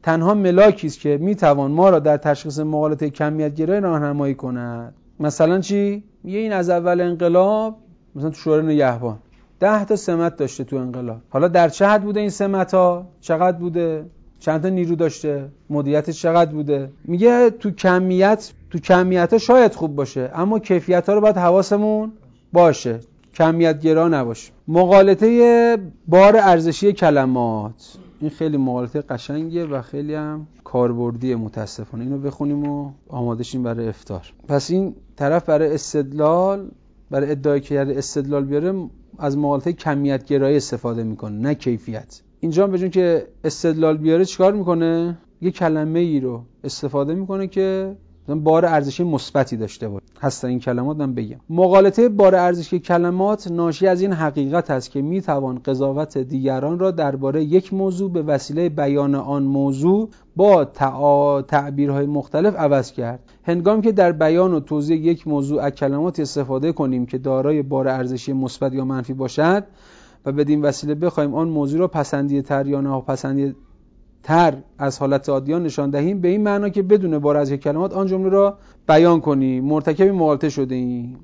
Speaker 1: تنها ملاکی است که میتوان ما را در تشخیص مغالطه کمیت گرایی راهنمایی کند. مثلا چی؟ میگه این از اول انقلاب مثلا تو شورای نگهبان ده تا سمت داشته تو انقلاب. حالا در چه حد بوده این سمت ها؟ چقدر بوده؟ چند تا نیرو داشته؟ مدیریتش چقدر بوده؟ میگه تو کمیت تو کمیت ها شاید خوب باشه، اما کیفیت ها رو باید حواسمون باشه، کمیت گرا نباشه. مغالطه بار ارزشی کلمات، این خیلی مغالطه قشنگیه و خیلی هم کاربردیه. متاسفانه اینو بخونیم و آماده شیم برای افطار. پس این طرف برای استدلال، برای ادعای که استدلال بیاره، از مغالطه کمیت گرایی استفاده میکنه نه کیفیت. اینجا به جون که استدلال بیاره چیکار میکنه؟ یه کلمه ای رو استفاده میکنه که بار ارزشی مثبتی داشته باشه. هستن این کلمات من بگم. مغالطه بار ارزشی کلمات ناشی از این حقیقت است که میتوان قضاوت دیگران را درباره یک موضوع به وسیله بیان آن موضوع با تعبیرهای مختلف عوض کرد. هنگامی که در بیان و توضیح یک موضوع از کلمات استفاده کنیم که دارای بار ارزشی مثبت یا منفی باشد و بدین وسیله بخوایم آن موضوع را پسندیده تر یا ناپسندیده تر از حالت عادیان نشان دهیم، به این معنا که بدون بار ارزشی کلمات آن جمله را بیان کنیم، مرتکب مغالطه شده ایم.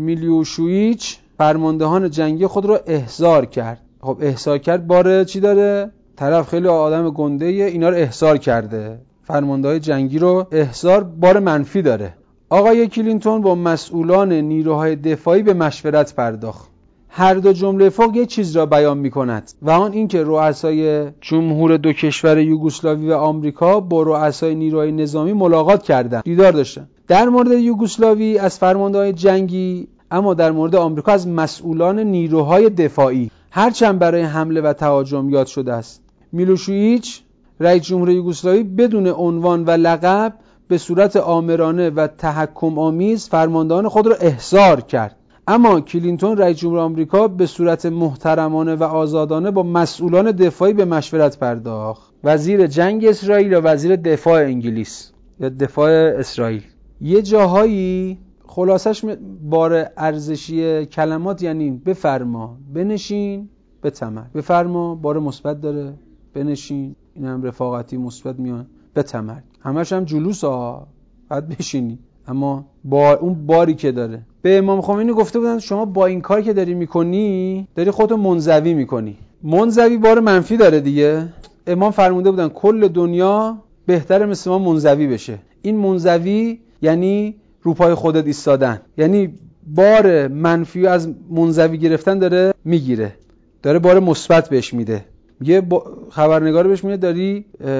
Speaker 1: میلوشویچ فرماندهان جنگی خود را احضار کرد. خب احضار کرد بار چی داره؟ طرف خیلی آدم گنده ایه، اینا رو احضار کرده. فرماندهان جنگی رو احضار بار منفی داره. آقای کلینتون با مسئولان نیروهای دفاعی به مشورت پرداخت. هر دو جمله فوق یک چیز را بیان می‌کند و آن این که رؤسای جمهور دو کشور یوگسلاوی و آمریکا با رؤسای نیروهای نظامی ملاقات کردند، دیدار داشتند. در مورد یوگسلاوی از فرماندهان جنگی، اما در مورد آمریکا از مسئولان نیروهای دفاعی، هرچند برای حمله و تهاجم یاد شده است. میلوشویچ رئیس جمهور یوگسلاوی بدون عنوان و لقب به صورت آمرانه و تحکم آمیز فرماندهان خود را احضار کرد، اما کلینتون رئیس جمهور آمریکا به صورت محترمانه و آزادانه با مسئولان دفاعی به مشورت پرداخت. وزیر جنگ اسرائیل یا وزیر دفاع انگلیس یا دفاع اسرائیل. یه جاهایی خلاصش بار ارزشی کلمات یعنی بفرما، بنشین، بتمر. بفرما بار مثبت داره، بنشین این هم رفاقتی مثبت میان، بتمر همش هم جلوس ها، بعد بشینی، اما با اون باری که داره. به امام خمینی گفته بودن شما با این کار که داری میکنی داری خودتو منزوی میکنی. منزوی بار منفی داره دیگه. امام فرموده بودن کل دنیا بهتره مثل ما منزوی بشه. این منزوی یعنی رو پای خودت ایستادن، یعنی بار منفی از منزوی گرفتن داره میگیره، داره بار مثبت بهش میده. یه خبرنگار بهش میگه داری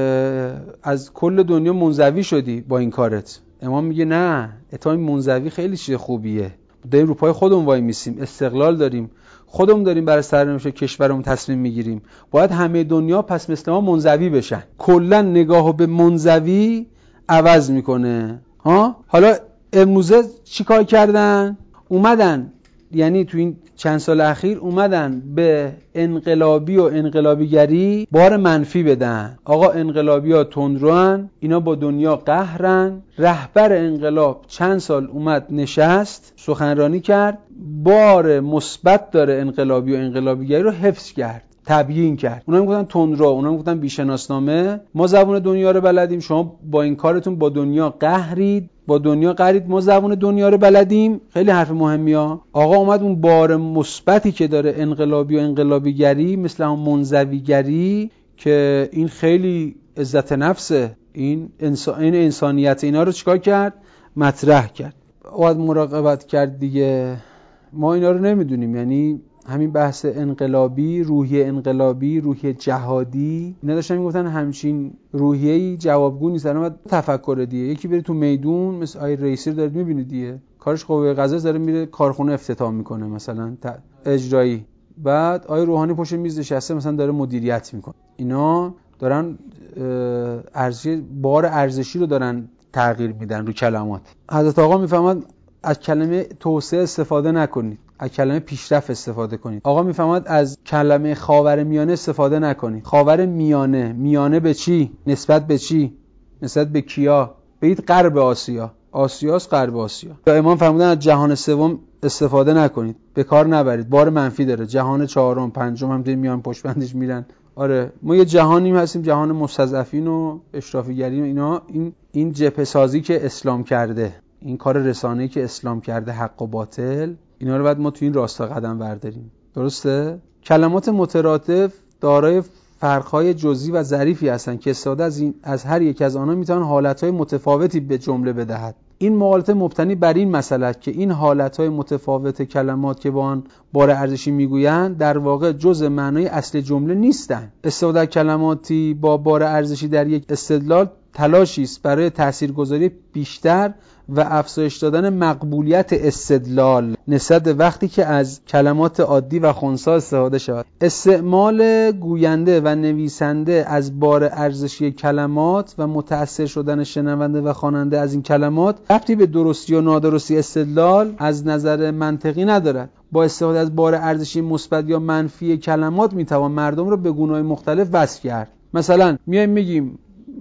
Speaker 1: از کل دنیا منزوی شدی با این کارت. امام میگه نه، اتای منزوی خیلی چیز خوبیه، داریم رو پای خودمون وای میسیم، استقلال داریم، خودمون داریم برای سرنوشت کشورمون تصمیم میگیریم، باید همه دنیا پس مثل ما منزوی بشن. کلا نگاهو به منزوی عوض میکنه. ها حالا امروزه چیکار کردن؟ اومدن، یعنی تو این چند سال اخیر اومدن به انقلابی و انقلابیگری بار منفی بدن. آقا انقلابی ها تندروان، اینا با دنیا قهرن. رهبر انقلاب چند سال اومد نشست سخنرانی کرد، بار مثبت داره انقلابی و انقلابیگری رو حفظ کرد، تبیین کرد. اونا میگفتن تندرو، اونا میگفتن بیشناسنامه، ما زبون دنیا رو بلدیم، شما با این کارتون با دنیا قهرید، با دنیا قهرید، ما زبون دنیا رو بلدیم. خیلی حرف مهمی ها. آقا اومد اون بار مثبتی که داره انقلابی و انقلابیگری، مثل هم منزویگری، که این خیلی عزت نفسه، این انسان، این انسانیت، اینا رو چیکار کرد؟ مطرح کرد. باید مراقبت کرد دیگه. ما اینا رو نمیدونیم، یعنی همین بحث انقلابی، روحیه انقلابی، روحیه جهادی، اینا داشتن میگفتن همچین روحیه‌ای جوابگو نیست. الان تفکر دیگه. یکی بره تو میدون مثل آی رئیسی رو دارید میبینید دیگه، کارش قوه قضاییه، داره میره کارخونه افتتاح میکنه مثلا اجرایی، بعد آی روحانی پشت میز نشسته مثلا داره مدیریت میکنه. اینا دارن ارزش، بار ارزشی رو دارن تغییر میدن رو کلمات. حضرت آقا میفهمد از کلمه توسعه استفاده نکنید، از کلمه پیشرفت استفاده کنید. آقا میفهمد از کلمه خاور میانه استفاده نکنید. خاور میانه، میانه به چی؟ نسبت به چی؟ نسبت به کیا؟ بگید غرب آسیا. آسیاس غرب آسیا. یا امام فرمودن از جهان سوم استفاده نکنید، به کار نبرید، بار منفی داره. جهان چهارم، پنجم هم میان پشت بندش میرن آره ما یه جهانیم هستیم، جهان مستضعفین و اشرافیگری و اینا. این این جبهه سازی که اسلام کرده، این کار رسانه‌ای که اسلام کرده، حق و باطل، اینا رو باید ما تو این راستا قدم برداریم. درسته؟ کلمات مترادف دارای فرق‌های جزئی و ظریفی هستند که استفاده از این از هر یک از آنها میتوان حالت‌های متفاوتی به جمله بدهد. این مغالطه مبتنی بر این مسئله که این حالت‌های متفاوت کلمات که با آن بار ارزشی میگویند در واقع جزء معنای اصل جمله نیستند. استفاده از کلماتی با بار ارزشی در یک استدلال تلاشی است برای تاثیرگذاری بیشتر و افزایش دادن مقبولیت استدلال نسبت به وقتی که از کلمات عادی و خنثی استفاده شود. استعمال گوینده و نویسنده از بار ارزشی کلمات و متأثر شدن شنونده و خواننده از این کلمات ربطی به درستی و نادرستی استدلال از نظر منطقی ندارد. با استفاده از بار ارزشی مثبت یا منفی کلمات میتوان مردم رو به گونه‌های مختلف وصف کرد. مثلا میایم میگیم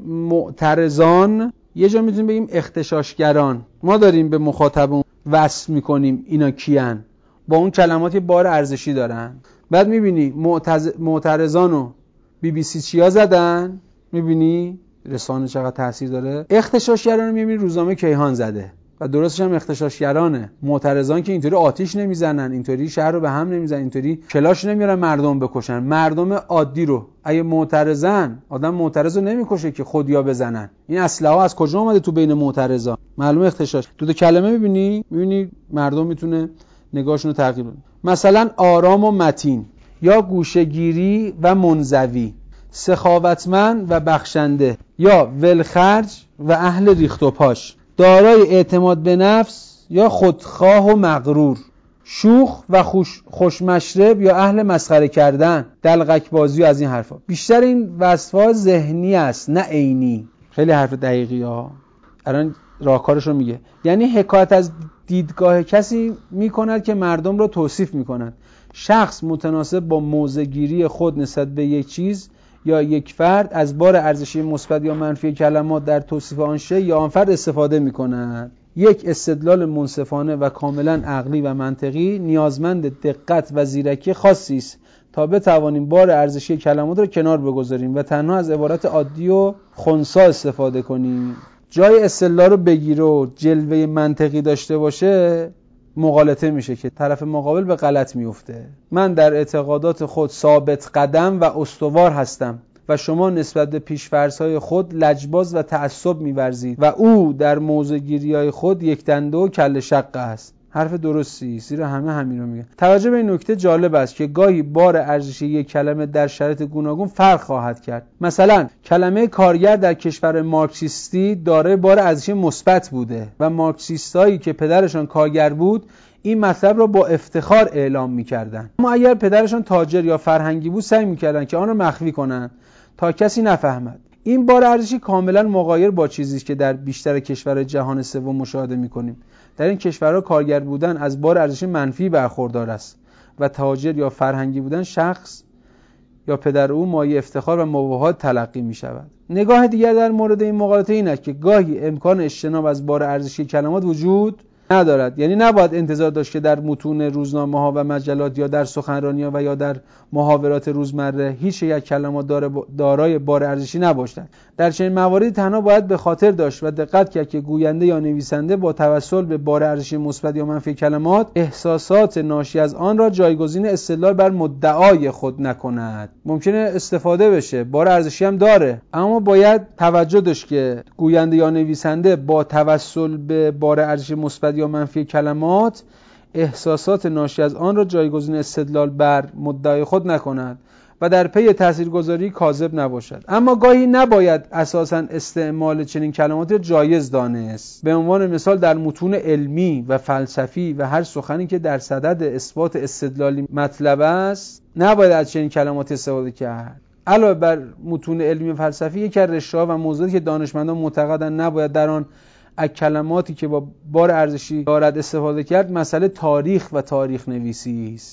Speaker 1: معترضان، یه جا میتونیم بگیم اغتشاشگران. ما داریم به مخاطبمون وصف میکنیم اینا کیان، با اون کلماتی بار ارزشی دارن. بعد میبینی معتز... معترضانو بی بی سی چیا زدن، میبینی رسانه چقدر تاثیر داره. اغتشاشگران رو میبینی روزنامه کیهان زده و درستش هم اغتشاشگرانه. معترضان که اینطوری آتیش نمیزنن، اینطوری شهر رو به هم نمیزنن، اینطوری کلاش نمیارن مردم بکشن. مردم عادی رو اگه معترضن، آدم معترض رو نمیکشه که خودیا بزنن. این اسلحه از کجا اومده تو بین معترضان؟ معلومه اغتشاش. دو تا کلمه میبینی میبینی مردم میتونه نگاهشون رو تغییر بده. مثلا آرام و متین یا گوشه‌گیری و منزوی، سخاوتمند و بخشنده یا ولخرج و اهل ریخت و پاش، دارای اعتماد به نفس یا خودخواه و مغرور، شوخ و خوش خوشمشرب یا اهل مسخره کردن، دلقک بازی و از این حرفا. بیشتر این وصف‌ها ذهنی است نه عینی. خیلی حرف دقیقی ها. الان راهکارش رو میگه. یعنی حکایت از دیدگاه کسی میکند که مردم رو توصیف میکند. شخص متناسب با موضع‌گیری خود نسبت به یک چیز یا یک فرد از بار ارزشی مثبت یا منفی کلمات در توصیف آن شی یا آن فرد استفاده می‌کند. یک استدلال منصفانه و کاملا عقلی و منطقی نیازمند دقت و زیرکی خاصی است تا بتوانیم بار ارزشی کلمات را کنار بگذاریم و تنها از عبارات عادی و خنثی استفاده کنیم. جای استدلال رو بگیره و جلوه منطقی داشته باشه، مغالطه میشه که طرف مقابل به غلط میفته. من در اعتقادات خود ثابت قدم و استوار هستم و شما نسبت به پیش‌فرض‌های خود لجباز و تعصب می‌ورزید و او در موضع‌گیری‌های خود یک دنده و کله شقه است. حرف درستی، زیرا همه همین رو میگن. توجه به این نکته جالب است که گاهی بار ارزشی یک کلمه در شرایط گوناگون فرق خواهد کرد. مثلا کلمه کارگر در کشور مارکسیستی دارای بار ارزشی مثبت بوده و مارکسیستایی که پدرشان کارگر بود این مطلب را با افتخار اعلام می‌کردند. اما اگر پدرشان تاجر یا فرهنگی بود سعی می‌کردند که آن را مخفی کنند تا کسی نفهمد. این بار ارزشی کاملا مغایر با چیزی است که در بیشتر کشور جهان سوم مشاهده می‌کنیم. در این کشورها کارگر بودن از بار ارزشی منفی برخوردار است و تاجر یا فرهنگی بودن شخص یا پدر او مایه افتخار و مباهات تلقی می‌شود. نگاه دیگر در مورد این مغالطه این است که گاهی امکان اجتناب از بار ارزشی کلمات وجود ندارد. یعنی نباید انتظار داشت که در متون روزنامه‌ها و مجلات یا در سخنرانی‌ها و یا در محاورات روزمره هیچ یک کلمات دارای بار ارزشی نباشد. در چنین مواردی تنها باید به خاطر داشت و دقت کرد که گوینده یا نویسنده با توسل به بار ارزشی مثبت یا منفی کلمات احساسات ناشی از آن را جایگزین استدلال بر مدعای خود نکند. ممکنه استفاده بشه، بار ارزشی هم داره، اما باید توجه داشت که گوینده یا نویسنده با توسل به بار ارزشی مثبت یا منفی کلمات احساسات ناشی از آن را جایگزین استدلال بر مدعای خود نکند و در پی تاثیرگذاری کاذب نباشد. اما گاهی نباید اساساً استعمال چنین کلمات را جایز دانست. به عنوان مثال در متون علمی و فلسفی و هر سخنی که در صدد اثبات استدلالی مطلب است نباید از چنین کلمات استفاده کرد. علاوه بر متون علمی و فلسفی، یکی از رشته‌ها و موضوعاتی که دانشمندان معتقدند نباید در آن از کلماتی که با بار ارزشی دارد استفاده کرد مسئله تاریخ و تاریخ نویسی است.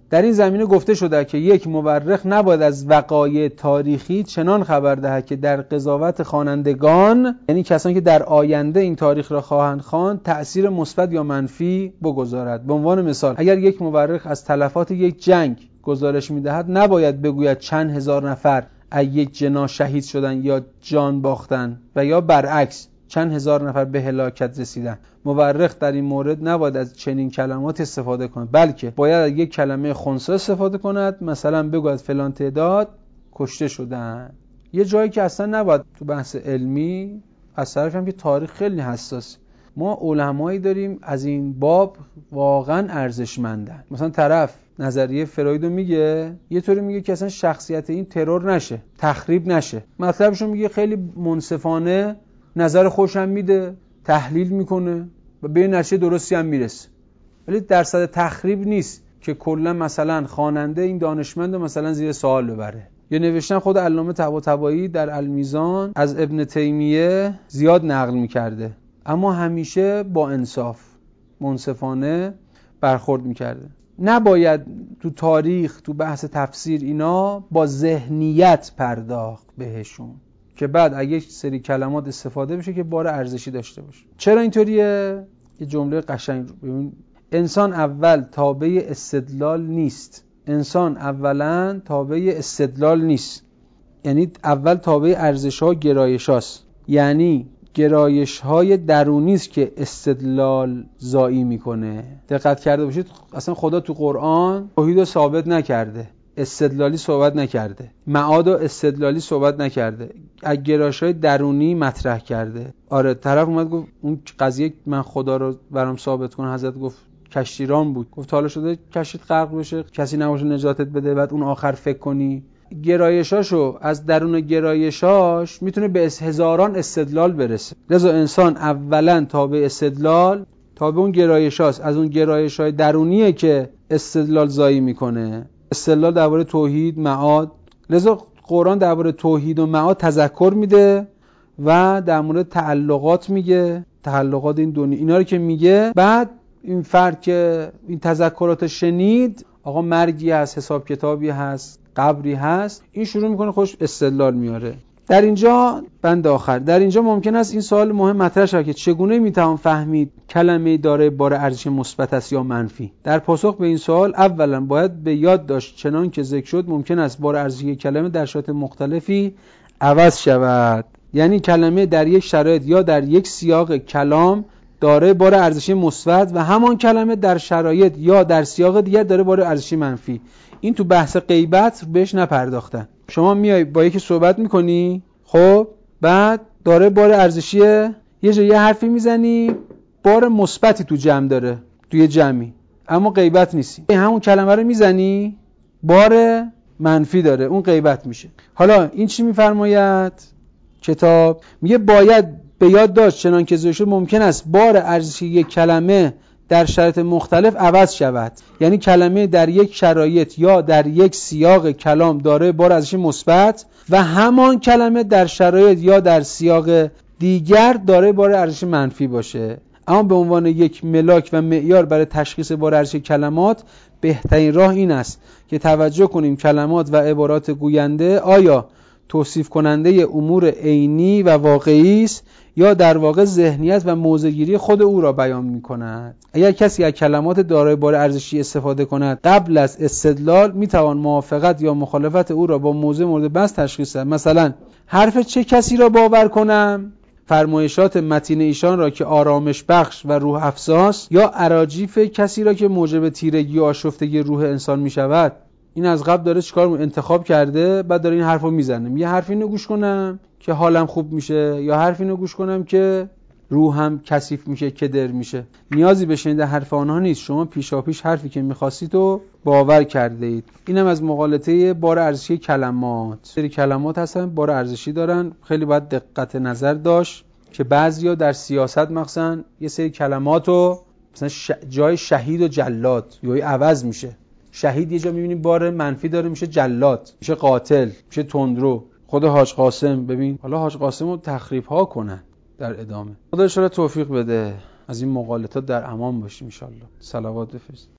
Speaker 1: در این زمینه گفته شده که یک مورخ نباید از وقایع تاریخی چنان خبر دهد که در قضاوت خوانندگان، یعنی کسانی که در آینده این تاریخ را خواهند خواند، تأثیر مثبت یا منفی بگذارد. به عنوان مثال اگر یک مورخ از تلفات یک جنگ گزارش می‌دهد، نباید بگوید چند هزار نفر از یک جناح شهید شدند یا جان باختند و یا برعکس چند هزار نفر به هلاکت رسیدند. مورخ در این مورد نباید از چنین کلمات استفاده کند، بلکه باید از یک کلمه خنثی استفاده کند. مثلا بگوید فلان تعداد کشته شدند. یه جایی که اصلا نباید تو بحث علمی، از طرفی هم که تاریخ خیلی حساس، ما علمایی داریم از این باب واقعا ارزشمندن. مثلا طرف نظریه فرویدو میگه، یه طوری میگه که اصلا شخصیت این ترور نشه، تخریب نشه. مطلبشو میگه خیلی منصفانه، نظر خوشم میده، تحلیل میکنه و به نتیجه درستی هم میرسه، ولی درصد تخریب نیست که کلا مثلا خواننده این دانشمند رو مثلا زیر سوال ببره. یه نوشتن خود علامه طباطبایی در المیزان از ابن تیمیه زیاد نقل میکرده، اما همیشه با انصاف، منصفانه برخورد میکرده. نباید تو تاریخ، تو بحث تفسیر اینا با ذهنیت پرداخت بهشون که بعد اگه یک سری کلمات استفاده بشه که بار ارزشی داشته باشه. چرا اینطوریه؟ یه جمله قشنگ رو ببین. انسان اول تابع استدلال نیست. انسان اولا تابع استدلال نیست، یعنی اول تابع ارزش‌ها و گرایش‌هاست. یعنی گرایش‌های درونی است که استدلال زایی میکنه. دقت کرده باشید اصلا خدا تو قرآن توحید رو ثابت نکرده، استدلالی صحبت نکرده، معاد و استدلالی صحبت نکرده، از گرایش‌های درونی مطرح کرده. آره طرف اومد گفت اون قضیه من خدا رو برام ثابت کنه، حضرت گفت کشتیران بود، گفت حالا شده کشتیت غرق بشه، کسی نباشه نجاتت بده، بعد اون آخر فکر کنی. گرایشاشو از درون گرایشاش میتونه به هزاران استدلال برسه. لذا انسان اولا تابع استدلال، تابع اون گرایشاست. از اون گرایش‌های درونیه که استدلال زایی میکنه. استدلال درباره توحید، معاد. لذا قرآن درباره توحید و معاد تذکر میده و در مورد تعلقات میگه، تعلقات این دنیا، اینا رو که میگه، بعد این فرد که این تذکرات شنید، آقا مرگی هست، حساب کتابی هست، قبری هست، این شروع میکنه خوش استدلال میاره. در اینجا بند آخر، در اینجا ممکن است این سوال مهم مطرح شود که چگونه میتوان فهمید کلمه داره بار ارزش مثبت است یا منفی؟ در پاسخ به این سوال اولا باید به یاد داشت چنان که ذکر شد ممکن است بار ارزش یک کلمه در شرایط مختلفی عوض شود. یعنی کلمه در یک شرایط یا در یک سیاق کلام داره بار ارزشی مثبت و همان کلمه در شرایط یا در سیاق دیگر داره بار ارزشی منفی. این تو بحث غیبت بهش نپرداختن. شما میای با یکی صحبت میکنی، خب بعد داره بار ارزشی، یه جایی یه حرفی میزنی بار مثبتی تو جمع داره، توی جمعی، اما غیبت نیستی. همون کلمه رو میزنی بار منفی داره، اون غیبت میشه. حالا این چی میفرماید کتاب؟ میگه باید به یاد داشت چنان که ذکر شد ممکن است بار ارزشی یک کلمه در شرایط مختلف عوض شود. یعنی کلمه در یک شرایط یا در یک سیاق کلام داره بار ارزشی مثبت و همان کلمه در شرایط یا در سیاق دیگر داره بار ارزشی منفی باشه. اما به عنوان یک ملاک و معیار برای تشخیص بار ارزشی کلمات بهترین راه این است که توجه کنیم کلمات و عبارات گوینده آیا توصیف کننده امور عینی و واقعی است یا در واقع ذهنیت و موضع‌گیری خود او را بیان می‌کند. اگر کسی از کلمات دارای بار ارزشی استفاده کند قبل از استدلال می‌توان موافقت یا مخالفت او را با موضوع مورد بحث تشخیص داد. مثلا حرف چه کسی را باور کنم؟ فرمایشات متین ایشان را که آرامش بخش و روح افزاست یا اراجیف کسی را که موجب تیرگی و آشفتگی روح انسان می‌شود؟ این از قبل داره چیکار انتخاب کرده، بعد داره این حرفو میزنه. یه حرف اینو گوش کنم که حالم خوب میشه یا حرف اینو گوش کنم که روحم کثیف میشه، کدر میشه. نیازی به شنیدن حرف آنها نیست، شما پیشاپیش حرفی که میخواستید رو باور کرده اید. اینم از مقالطه بار ارزشی کلمات. سری کلمات هستن بار ارزشی دارن، خیلی باید دقت نظر داشت که بعضیا در سیاست مثلا یه سری کلماتو مثلا ش... جای شهید و جلاد یا عوض میشه. شهید یه جا میبینیم بار منفی داره میشه جلاد، میشه قاتل، میشه تندرو. خود حاج قاسم ببین، حالا حاج قاسم رو تخریب ها کنن در ادامه. خدا ان شاءالله توفیق بده از این مقالطات در امان باشیم ان شاءالله. صلوات بفرست.